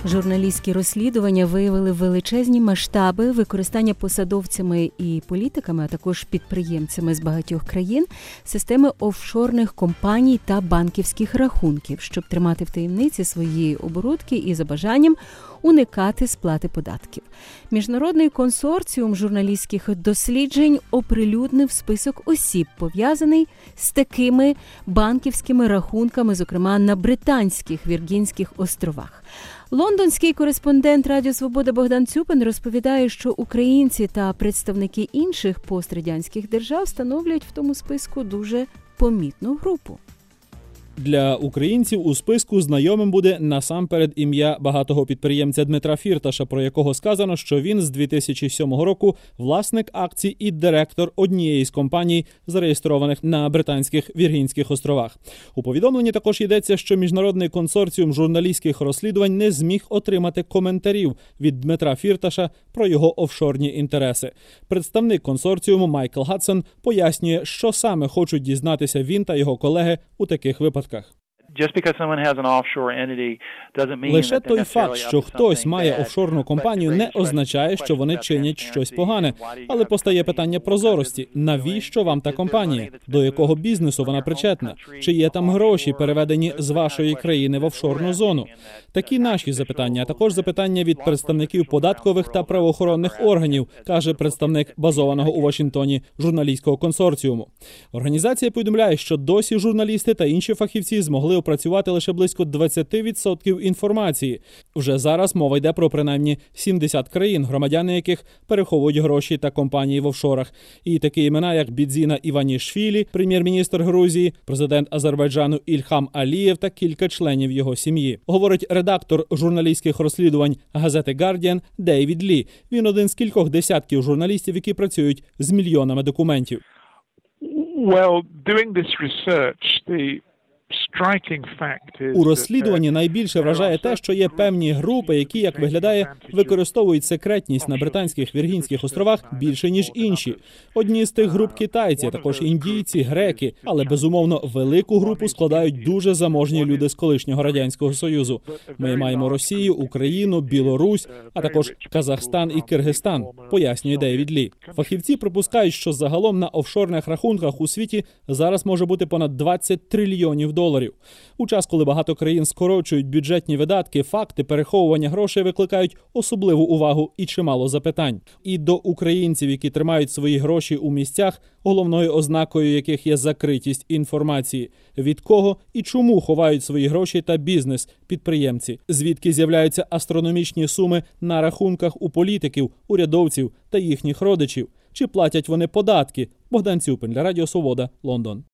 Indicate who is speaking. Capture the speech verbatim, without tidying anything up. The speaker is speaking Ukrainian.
Speaker 1: Журналістські розслідування виявили величезні масштаби використання посадовцями і політиками, а також підприємцями з багатьох країн системи офшорних компаній та банківських рахунків, щоб тримати в таємниці свої оборудки і за бажанням уникати сплати податків. Міжнародний консорціум журналістських досліджень оприлюднив список осіб, пов'язаний з такими банківськими рахунками, зокрема на Британських Віргінських островах. Лондонський кореспондент Радіо Свобода Богдан Цюпин розповідає, що українці та представники інших пострадянських держав становлять в тому списку дуже помітну групу.
Speaker 2: Для українців у списку знайомим буде насамперед ім'я багатого підприємця Дмитра Фірташа, про якого сказано, що він з дві тисячі сьомого року власник акцій і директор однієї з компаній, зареєстрованих на Британських Віргінських островах. У повідомленні також йдеться, що Міжнародний консорціум журналістських розслідувань не зміг отримати коментарів від Дмитра Фірташа про його офшорні інтереси. Представник консорціуму Майкл Гадсон пояснює, що саме хочуть дізнатися він та його колеги у таких випадках. Лише той факт, що хтось має офшорну компанію, не означає, що вони чинять щось погане. Але постає питання прозорості. Навіщо вам та компанія? До якого бізнесу вона причетна? Чи є там гроші, переведені з вашої країни в офшорну зону? Такі наші запитання, а також запитання від представників податкових та правоохоронних органів, каже представник базованого у Вашингтоні журналістського консорціуму. Організація повідомляє, що досі журналісти та інші фахівці змогли опрацювати лише близько двадцять відсотків інформації. Вже зараз мова йде про принаймні сімдесят країн, громадяни яких переховують гроші та компанії в офшорах. І такі імена, як Бідзіна Іванішвілі, прем'єр-міністр Грузії, президент Азербайджану Ільхам Алієв та кілька членів його сім'ї. Говорить редактор журналістських розслідувань газети «Гардіан» Дейвід Лі. Він один з кількох десятків журналістів, які працюють з мільйонами документів.
Speaker 3: Well, doing this research, the
Speaker 2: У розслідуванні найбільше вражає те, що є певні групи, які, як виглядає, використовують секретність на Британських Віргінських островах більше, ніж інші. Одні з тих груп китайці, а також індійці, греки, але, безумовно, велику групу складають дуже заможні люди з колишнього Радянського Союзу. Ми маємо Росію, Україну, Білорусь, а також Казахстан і Киргизстан, пояснює Дейвід Лі. Фахівці припускають, що загалом на офшорних рахунках у світі зараз може бути понад двадцять трильйонів доларів. У час, коли багато країн скорочують бюджетні видатки, факти переховування грошей викликають особливу увагу і чимало запитань. І до українців, які тримають свої гроші у місцях, головною ознакою яких є закритість інформації. Від кого і чому ховають свої гроші та бізнес підприємці? Звідки з'являються астрономічні суми на рахунках у політиків, урядовців та їхніх родичів? Чи платять вони податки? Богдан Цюпин для Радіо Свобода, Лондон.